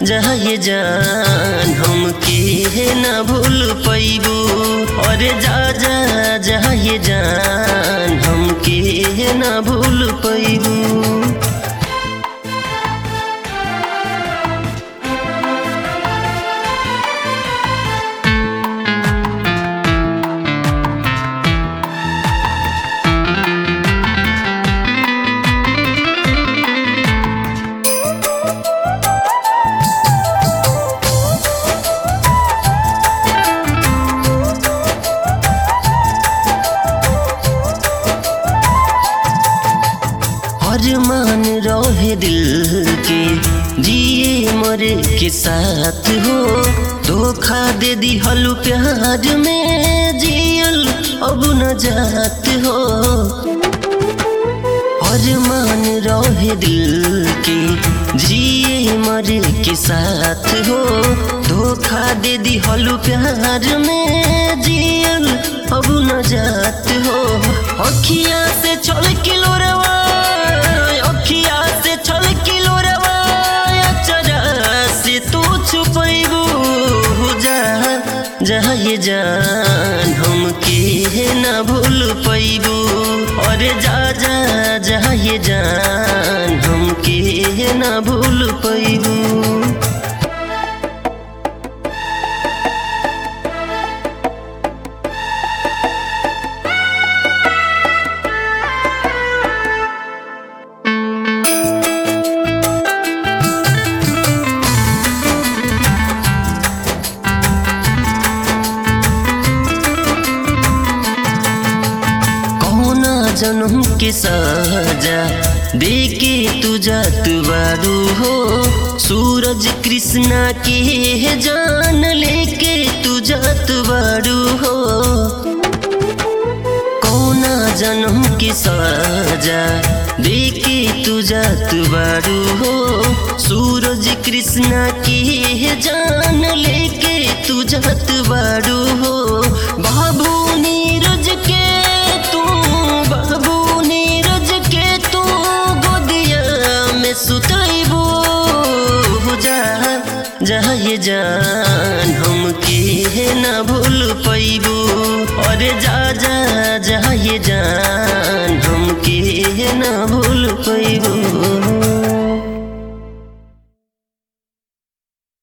जा ये जान हमके ना भूल पैबू। अरे जा जा जा ये जान हमके ना भूल पैबू। अरमान रहे दिल के जिए मरे के साथ हो। धोखा दे दी हलू प्यार में जियल अब न जात हो। अरमान रहे दिल के जिए मरे के साथ हो। धोखा दे दी हलू प्यार में जियल अब न जात हो। अखियाँ से चल किलो रवा अखिया से छल किलो रवाया चरा से तू छुपैबू। जा जा ये जान हमके ना भूल पैबू। अरे जा जा जा ये जान हमके ना भूल पैबू। जन्म के साजा देके तू जात बारू हो। सूरज कृष्णा के जान लेके तू जात बारू हो। कौना जन्म के साजा देके तू जात बारू हो। सूरज कृष्णा के जान लेके तू जात बारू हो। बाबू नीरज के सुतैबू। जा जा ये जान हमके ना भूल पैबू। अरे जा जा जा ये जान हमके ना भूल पैबू।